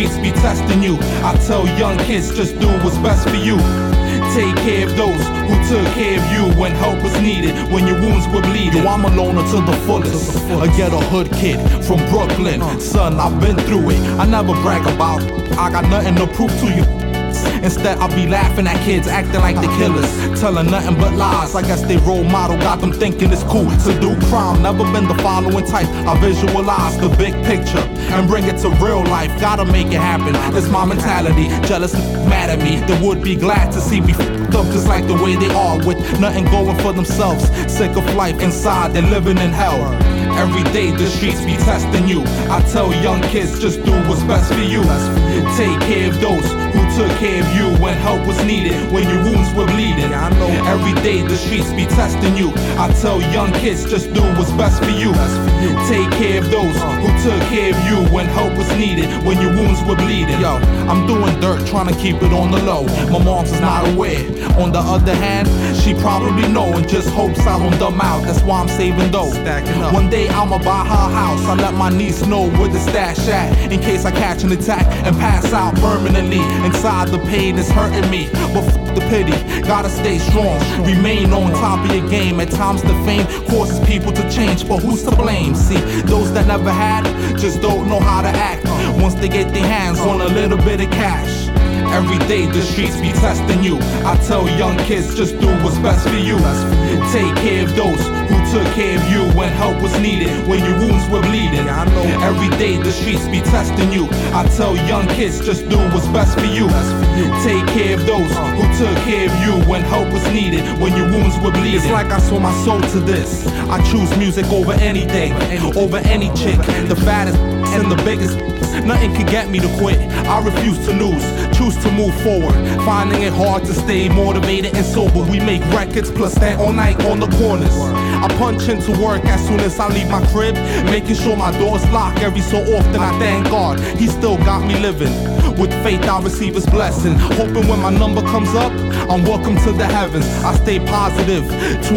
streets be testing you. I tell young kids, just do what's best for you. Take care of those who took care of you when help was needed, when your wounds were bleeding. Yo, I'm a loner to the fullest, a ghetto hood kid from Brooklyn. Son, I've been through it, I never brag about it. I got nothing to prove to you. Instead, I'll be laughing at kids acting like the killers, telling nothing but lies. I guess they role model got them thinking it's cool to do crime. Never been the following type. I visualize the big picture and bring it to real life. Gotta make it happen. It's my mentality. Jealous, mad at me. They would be glad to see me f***ed up just like the way they are, with nothing going for themselves. Sick of life inside, they're living in hell. Every day the streets be testing you. I tell young kids, just do what's best for you. Take care of those who took care of you when help was needed, when your wounds were bleeding. Every day the streets be testing you. I tell young kids, just do what's best for you. Take care of those who took care of you when help was needed, when your wounds were bleeding. Yo, I'm doing dirt, trying to keep it on the low. My mom's is not aware. On the other hand, she probably know and just hopes I don't dumb out. That's why I'm saving dough. One day I'ma buy her house. I let my niece know where the stash at, in case I catch an attack and pass out permanently. Inside the pain is hurting me, but f*** the pity. Gotta stay strong, remain on top of your game. At times the fame causes people to change, but who's to blame? See, those that never had just don't know how to act once they get their hands on a little bit of cash. Every day the streets be testing you. I tell young kids, just do what's best for you. Take care of those who took care of you when help was needed, when your wounds were bleeding. Every day the streets be testing you. I tell young kids, just do what's best for you. Take care of those who took care of you when help was needed, when your wounds were bleeding. It's like I sold my soul to this. I choose music over anything, over any chick, the fattest and the biggest. Nothing can get me to quit. I refuse to lose, choose to move forward. Finding it hard to stay motivated and sober. We make records plus stand all night on the corners. I punch into work as soon as I leave my crib, making sure my door's locked. Every so often I thank God, He still got me living. With faith I'll receive His blessing, hoping when my number comes up, I'm welcome to the heavens. I stay positive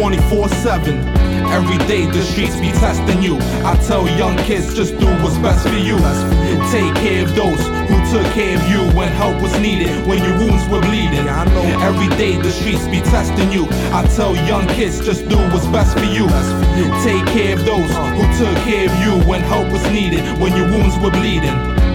24/7. Every day the streets be testing you. I tell young kids, just do what's best for you. Take care of those who took care of you when help was needed, when your wounds were bleeding. Every day the streets be testing you. I tell young kids, just do what's best for you. Take care of those who took care of you when help was needed, when your wounds were bleeding.